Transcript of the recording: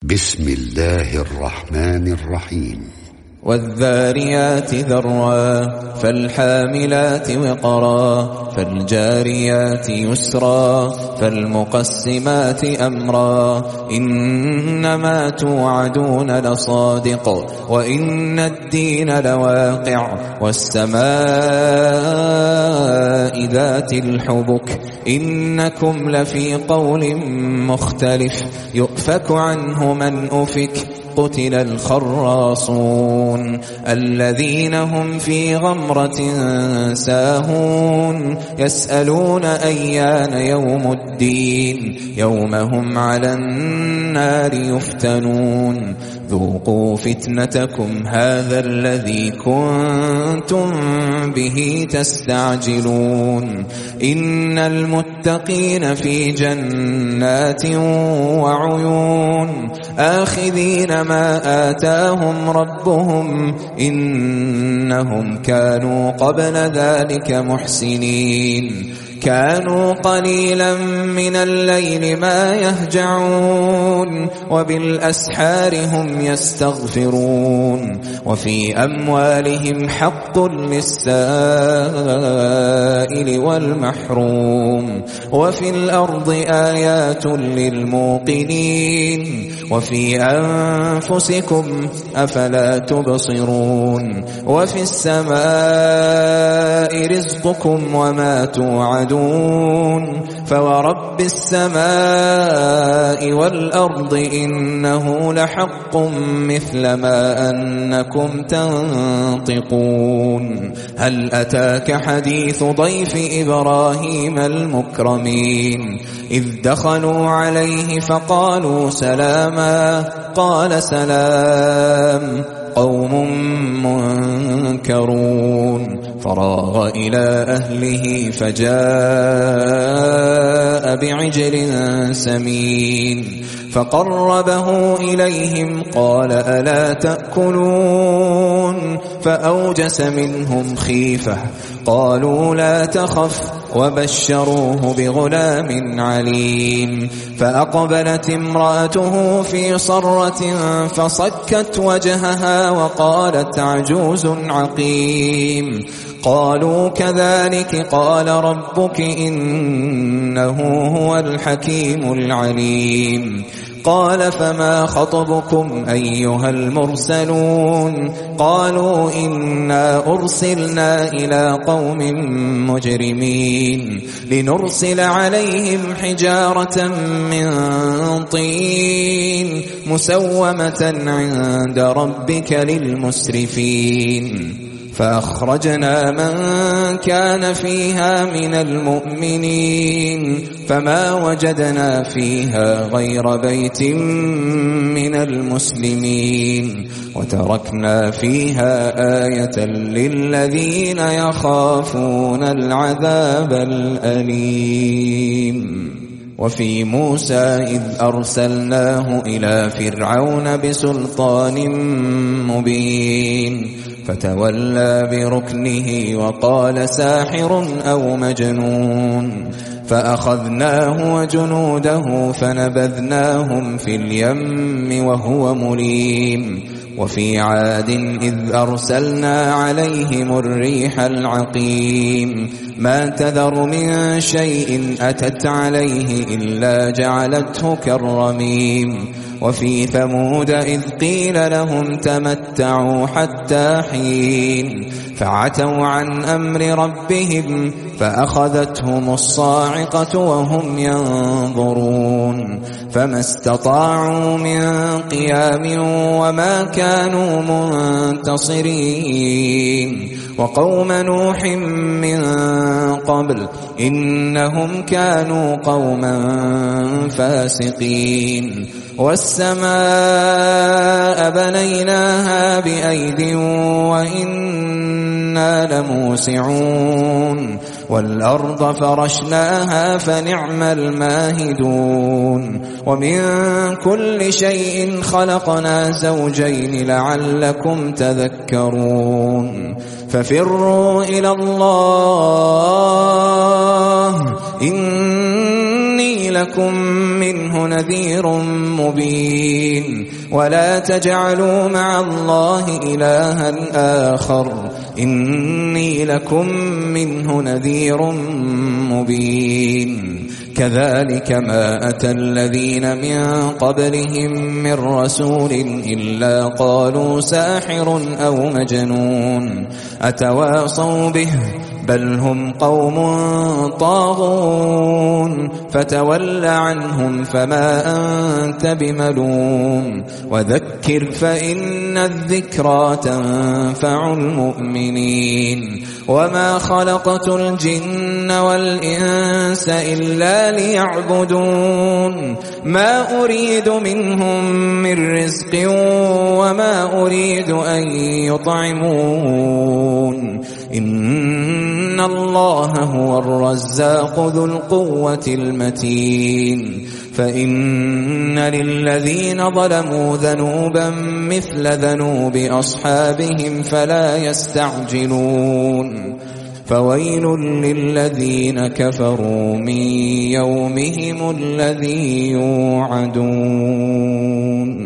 بسم الله الرحمن الرحيم والذاريات ذروا فالحاملات وقرا فالجاريات يسرا فالمقسمات أمرا إنما توعدون لصادق وإن الدين لواقع والسماء ذات الحبك إنكم لفي قول مختلف يؤفك عنه من أفك قتل الخراصون الذين هم في غمرة ساهون يسألون أيان يوم الدين يوم هم على النار يفتنون ذوقوا فتنتكم هذا الذي كنتم به تستعجلون إن المتقين في جنات وعيون آخذين ما آتاهم ربهم إنهم كانوا قبل ذلك محسنين كانوا قليلا من الليل ما يهجعون وبالأسحار هم يستغفرون وفي أموالهم حق للسائل والمحروم وفي الأرض آيات للموقنين وفي أنفسكم أفلا تبصرون وفي السماء رزقكم وما توعدون فورب السماء والأرض إنه لحق مثل ما أنكم تنطقون هل أتاك حديث ضيف إبراهيم المكرمين إذ دخلوا عليه فقالوا سلاما قال سلام قوم منكرون فراغ إلى أهله فجاء بعجل سمين فقربه إليهم قال ألا تأكلون فأوجس منهم خيفة قالوا لا تخف وبشروه بغلام عليم فأقبلت امرأته في صرة فصكت وجهها وقالت عجوز عقيم قالوا كذلك قال ربك إنه هو الحكيم العليم قال فما خطبكم أيها المرسلون قالوا إنا أرسلنا إلى قوم مجرمين لنرسل عليهم حجارة من طين مسومة عند ربك للمسرفين فأخرجنا من كان فيها من المؤمنين فما وجدنا فيها غير بيت من المسلمين وتركنا فيها آية للذين يخافون العذاب الأليم وفي موسى إذ أرسلناه إلى فرعون بسلطان مبين فتولى بركنه وقال ساحر أو مجنون فأخذناه وجنوده فنبذناهم في اليم وهو مليم وفي عاد إذ أرسلنا عليهم الريح العقيم ما تذر من شيء أتت عليه إلا جعلته كالرميم وفي ثمود إذ قيل لهم تمتعوا حتى حين فعتوا عن أمر ربهم فأخذتهم الصاعقة وهم ينظرون فما استطاعوا من قيام وما كانوا منتصرين وقوم نوح من قبل إنهم كانوا قوما فاسقين والسماء بنيناها بأيد وإنا لموسعون والأرض فرشناها فنعم الماهدون ومن كل شيء خلقنا زوجين لعلكم تذكرون ففروا إلى الله إني لكم منه نذير مبين ولا تجعلوا مع الله إلها آخر إني لكم منه نذير مبين كذلك ما أتى الذين من قبلهم من رسول إلا قالوا ساحر أو مجنون أتواصوا به بل هم قوم طاغون فتول عنهم فما أنت بملوم وذكر فإن الذكرى تنفع المؤمنين وما خلقت الجن والإنس إلا ليعبدون ما أريد منهم من رزق وما أريد أن يطعمون إن الله هو الرزاق ذو القوة المتين فإن للذين ظلموا ذنوبا مثل ذنوب أصحابهم فلا يستعجلون فويل للذين كفروا من يومهم الذي يوعدون